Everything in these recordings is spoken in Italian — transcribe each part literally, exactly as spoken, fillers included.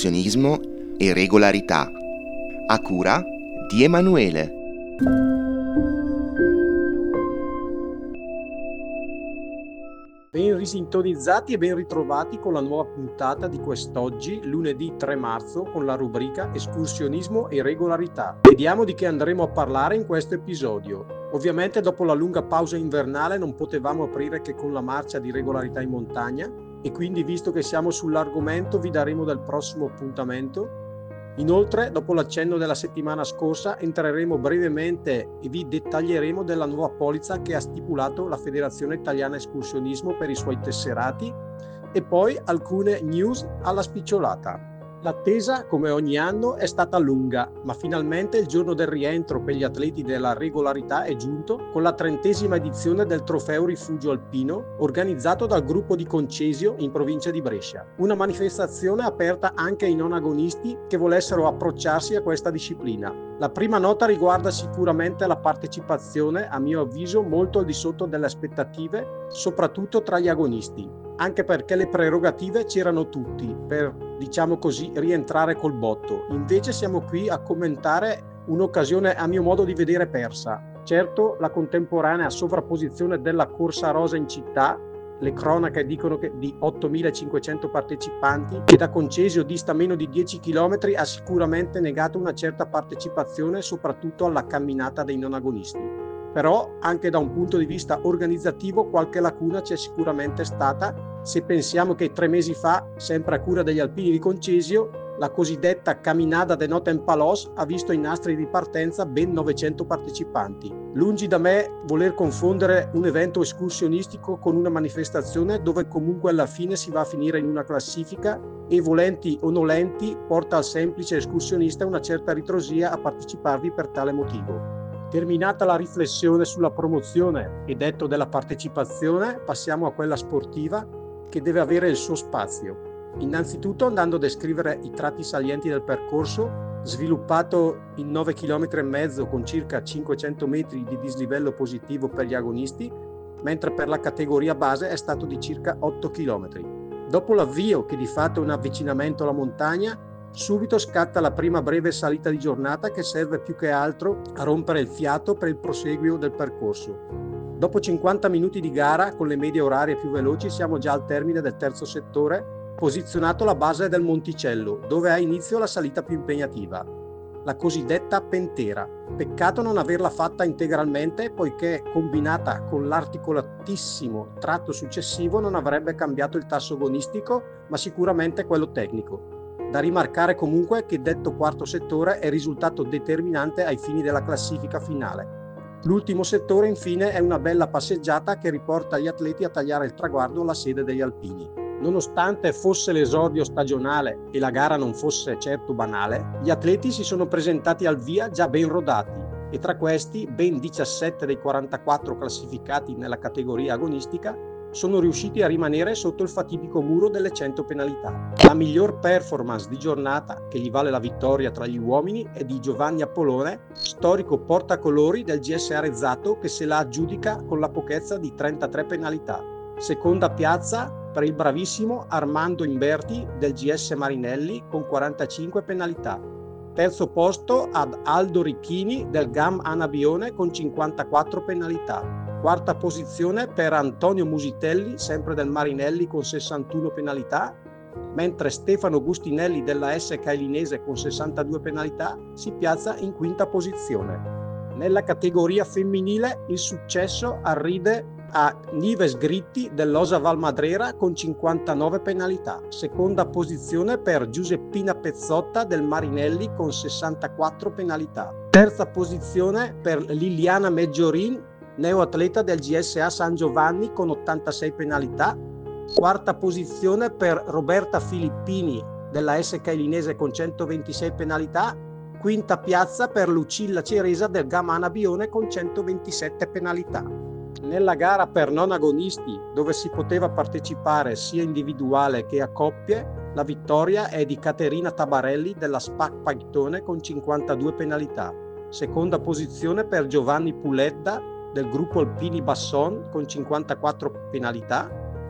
escursionismo e regolarità, a cura di Emanuele. Ben risintonizzati e ben ritrovati con la nuova puntata di quest'oggi, lunedì tre marzo, con la rubrica Escursionismo e regolarità. Vediamo di che andremo a parlare in questo episodio. Ovviamente dopo la lunga pausa invernale non potevamo aprire che con la marcia di regolarità in montagna e quindi, visto che siamo sull'argomento, vi daremo del prossimo appuntamento. Inoltre, dopo l'accenno della settimana scorsa, entreremo brevemente e vi dettaglieremo della nuova polizza che ha stipulato la Federazione Italiana Escursionismo per i suoi tesserati e poi alcune news alla spicciolata. L'attesa, come ogni anno, è stata lunga, ma finalmente il giorno del rientro per gli atleti della regolarità è giunto con la trentesima edizione del Trofeo Rifugio Alpino, organizzato dal gruppo di Concesio in provincia di Brescia. Una manifestazione aperta anche ai non agonisti che volessero approcciarsi a questa disciplina. La prima nota riguarda sicuramente la partecipazione, a mio avviso, molto al di sotto delle aspettative, soprattutto tra gli agonisti, anche perché le prerogative c'erano tutti per, diciamo così, rientrare col botto. Invece siamo qui a commentare un'occasione, a mio modo di vedere, persa. Certo, la contemporanea sovrapposizione della corsa rosa in città, le cronache dicono che di ottomilacinquecento partecipanti, che da Concesio dista meno di dieci chilometri, ha sicuramente negato una certa partecipazione, soprattutto alla camminata dei non agonisti. Però anche da un punto di vista organizzativo qualche lacuna c'è sicuramente stata, se pensiamo che tre mesi fa, sempre a cura degli alpini di Concesio, la cosiddetta Caminada de Noten Palos ha visto in nastri di partenza ben novecento partecipanti. Lungi da me voler confondere un evento escursionistico con una manifestazione dove comunque alla fine si va a finire in una classifica e, volenti o nolenti, porta al semplice escursionista una certa ritrosia a parteciparvi per tale motivo. Terminata la riflessione sulla promozione e detto della partecipazione, passiamo a quella sportiva che deve avere il suo spazio. Innanzitutto andando a descrivere i tratti salienti del percorso, sviluppato in nove chilometri e mezzo con circa cinquecento metri di dislivello positivo per gli agonisti, mentre per la categoria base è stato di circa otto chilometri. Dopo l'avvio, che di fatto è un avvicinamento alla montagna, subito scatta la prima breve salita di giornata che serve più che altro a rompere il fiato per il proseguio del percorso. Dopo cinquanta minuti di gara, con le medie orarie più veloci, siamo già al termine del terzo settore, posizionato alla base del monticello, dove ha inizio la salita più impegnativa, la cosiddetta Pentera. Peccato non averla fatta integralmente, poiché combinata con l'articolatissimo tratto successivo non avrebbe cambiato il tasso agonistico, ma sicuramente quello tecnico. Da rimarcare comunque che detto quarto settore è risultato determinante ai fini della classifica finale. L'ultimo settore, infine, è una bella passeggiata che riporta gli atleti a tagliare il traguardo alla sede degli alpini. Nonostante fosse l'esordio stagionale e la gara non fosse certo banale, gli atleti si sono presentati al via già ben rodati e tra questi ben diciassette dei quarantaquattro classificati nella categoria agonistica sono riusciti a rimanere sotto il fatidico muro delle cento penalità. La miglior performance di giornata, che gli vale la vittoria tra gli uomini, è di Giovanni Apollone, storico portacolori del G S A Rezzato, che se la aggiudica con la pochezza di trentatré penalità. Seconda piazza per il bravissimo Armando Imberti del G S Marinelli con quarantacinque penalità. Terzo posto ad Aldo Ricchini del G A M Anabione con cinquantaquattro penalità. Quarta posizione per Antonio Musitelli, sempre del Marinelli, con sessantuno penalità, mentre Stefano Gustinelli della S Cailinese con sessantadue penalità si piazza in quinta posizione. Nella categoria femminile il successo arride a Nives Gritti dell'Osa Valmadrera con cinquantanove penalità. Seconda posizione per Giuseppina Pezzotta del Marinelli con sessantaquattro penalità. Terza posizione per Liliana Meggiorin, neoatleta del G S A San Giovanni con ottantasei penalità. Quarta posizione per Roberta Filippini della S Cailinese con centoventisei penalità. Quinta piazza per Lucilla Ceresa del G A M Anabione con centoventisette penalità. Nella gara per non agonisti, dove si poteva partecipare sia individuale che a coppie, la vittoria è di Caterina Tabarelli della SPAC Pagtone con cinquantadue penalità. Seconda posizione per Giovanni Puledda del gruppo Alpini Basson con cinquantaquattro penalità.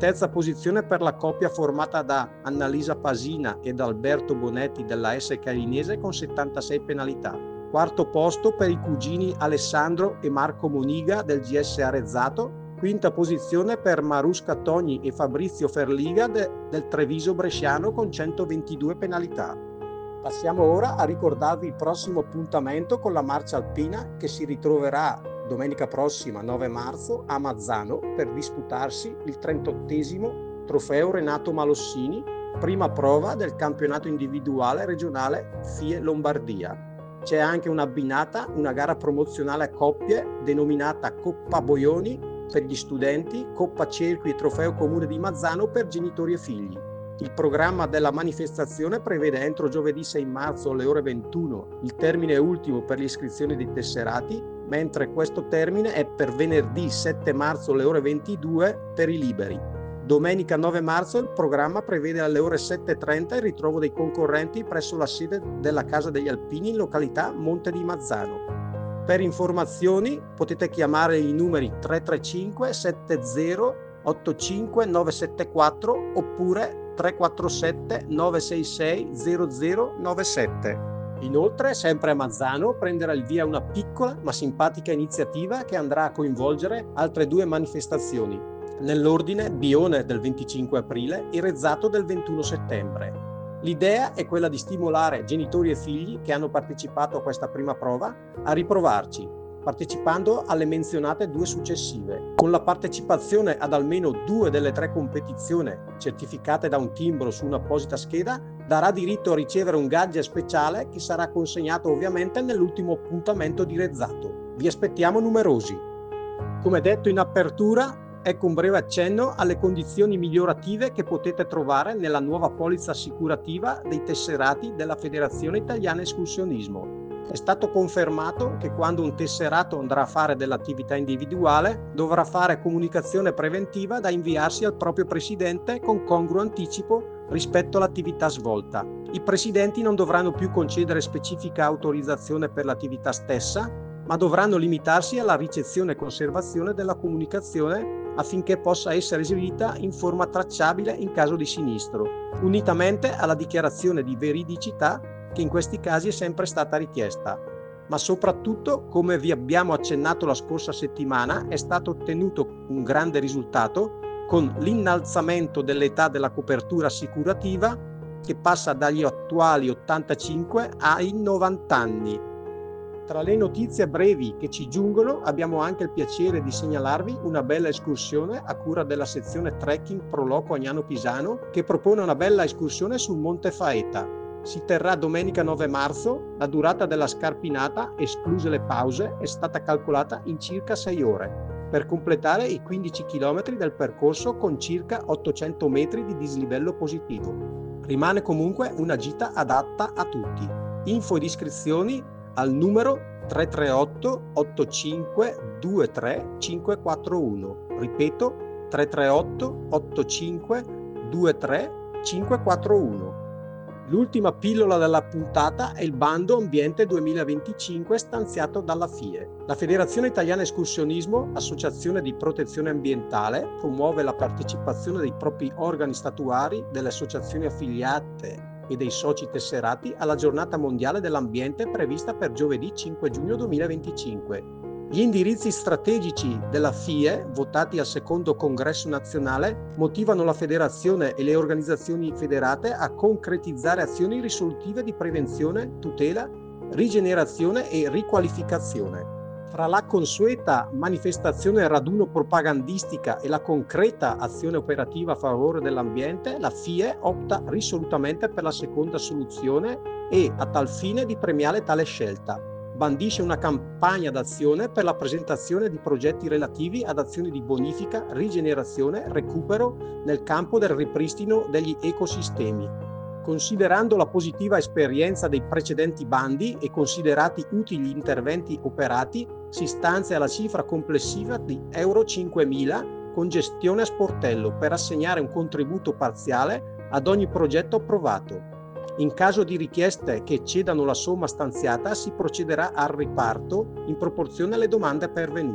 terza posizione per la coppia formata da Annalisa Pasina ed Alberto Bonetti della S Carinese con settantasei penalità. Quarto posto per i cugini Alessandro e Marco Moniga del G S Arezzato. Quinta posizione per Marusca Togni e Fabrizio Ferliga de, del Treviso Bresciano con centoventidue penalità. Passiamo ora a ricordarvi il prossimo appuntamento con la marcia alpina che si ritroverà domenica prossima nove marzo a Mazzano per disputarsi il trentottesimo trofeo Renato Malossini, prima prova del campionato individuale regionale F I E Lombardia. C'è anche un'abbinata, una gara promozionale a coppie denominata Coppa Boioni per gli studenti, Coppa Cerchi e Trofeo Comune di Mazzano per genitori e figli. Il programma della manifestazione prevede entro giovedì sei marzo alle ore ventuno il termine ultimo per l'iscrizione dei tesserati, mentre questo termine è per venerdì sette marzo alle ore ventidue per i liberi. Domenica nove marzo il programma prevede alle ore sette e trenta il ritrovo dei concorrenti presso la sede della Casa degli Alpini in località Monte di Mazzano. Per informazioni potete chiamare i numeri tre tre cinque sette zero otto cinque nove sette quattro oppure tre quattro sette nove sei sei zero zero nove sette. Inoltre, sempre a Mazzano, prenderà il via una piccola ma simpatica iniziativa che andrà a coinvolgere altre due manifestazioni, nell'ordine Bione del venticinque aprile e Rezzato del ventuno settembre. L'idea è quella di stimolare genitori e figli che hanno partecipato a questa prima prova a riprovarci, partecipando alle menzionate due successive. Con la partecipazione ad almeno due delle tre competizioni certificate da un timbro su un'apposita scheda, darà diritto a ricevere un gadget speciale che sarà consegnato ovviamente nell'ultimo appuntamento di Rezzato. Vi aspettiamo numerosi. Come detto in apertura, ecco un breve accenno alle condizioni migliorative che potete trovare nella nuova polizza assicurativa dei tesserati della Federazione Italiana Escursionismo. È stato confermato che quando un tesserato andrà a fare dell'attività individuale dovrà fare comunicazione preventiva da inviarsi al proprio presidente con congruo anticipo rispetto all'attività svolta. I presidenti non dovranno più concedere specifica autorizzazione per l'attività stessa, ma dovranno limitarsi alla ricezione e conservazione della comunicazione affinché possa essere eseguita in forma tracciabile in caso di sinistro, unitamente alla dichiarazione di veridicità che in questi casi è sempre stata richiesta. Ma soprattutto, come vi abbiamo accennato la scorsa settimana, è stato ottenuto un grande risultato con l'innalzamento dell'età della copertura assicurativa che passa dagli attuali ottantacinque ai novanta anni. Tra le notizie brevi che ci giungono abbiamo anche il piacere di segnalarvi una bella escursione a cura della sezione trekking Proloco Agnano Pisano che propone una bella escursione sul Monte Faeta. Si terrà domenica nove marzo, la durata della scarpinata, escluse le pause, è stata calcolata in circa sei ore, per completare i quindici chilometri del percorso con circa ottocento metri di dislivello positivo. Rimane comunque una gita adatta a tutti. Info ed iscrizioni al numero tre tre otto otto cinque due tre cinque quattro uno. Ripeto, tre tre otto otto cinque due tre cinque quattro uno. L'ultima pillola della puntata è il bando Ambiente duemilaventicinque stanziato dalla F I E. La Federazione Italiana Escursionismo, associazione di protezione ambientale, promuove la partecipazione dei propri organi statuari, delle associazioni affiliate e dei soci tesserati alla giornata mondiale dell'ambiente prevista per giovedì cinque giugno duemilaventicinque. Gli indirizzi strategici della F I E, votati al secondo congresso nazionale, motivano la federazione e le organizzazioni federate a concretizzare azioni risolutive di prevenzione, tutela, rigenerazione e riqualificazione. Fra la consueta manifestazione raduno propagandistica e la concreta azione operativa a favore dell'ambiente, la F I E opta risolutamente per la seconda soluzione e, a tal fine, di premiare tale scelta. Bandisce una campagna d'azione per la presentazione di progetti relativi ad azioni di bonifica, rigenerazione, recupero nel campo del ripristino degli ecosistemi. Considerando la positiva esperienza dei precedenti bandi e considerati utili gli interventi operati, si stanzia la cifra complessiva di euro cinquemila con gestione a sportello per assegnare un contributo parziale ad ogni progetto approvato. In caso di richieste che eccedano la somma stanziata, si procederà al riparto in proporzione alle domande pervenute.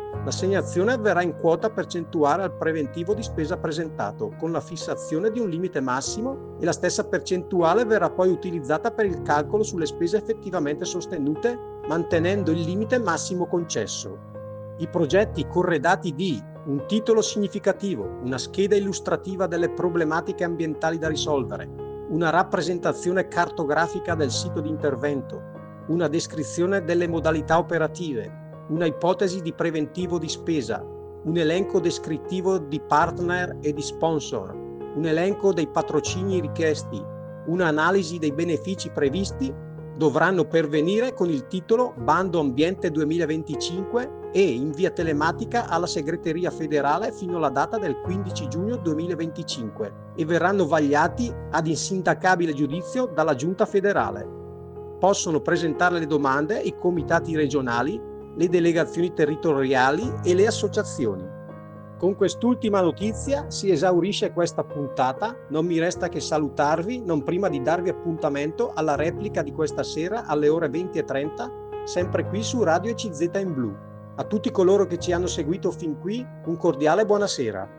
L'assegnazione avverrà in quota percentuale al preventivo di spesa presentato, con la fissazione di un limite massimo, e la stessa percentuale verrà poi utilizzata per il calcolo sulle spese effettivamente sostenute, mantenendo il limite massimo concesso. I progetti corredati di un titolo significativo, una scheda illustrativa delle problematiche ambientali da risolvere, una rappresentazione cartografica del sito di intervento, una descrizione delle modalità operative, una ipotesi di preventivo di spesa, un elenco descrittivo di partner e di sponsor, un elenco dei patrocini richiesti, un'analisi dei benefici previsti, dovranno pervenire con il titolo Bando Ambiente duemilaventicinque e in via telematica alla Segreteria Federale fino alla data del quindici giugno duemilaventicinque e verranno vagliati ad insindacabile giudizio dalla Giunta federale. Possono presentare le domande i comitati regionali, le delegazioni territoriali e le associazioni. Con quest'ultima notizia si esaurisce questa puntata, non mi resta che salutarvi non prima di darvi appuntamento alla replica di questa sera alle ore venti e trenta, sempre qui su Radio E C Z in Blu. A tutti coloro che ci hanno seguito fin qui, un cordiale buonasera.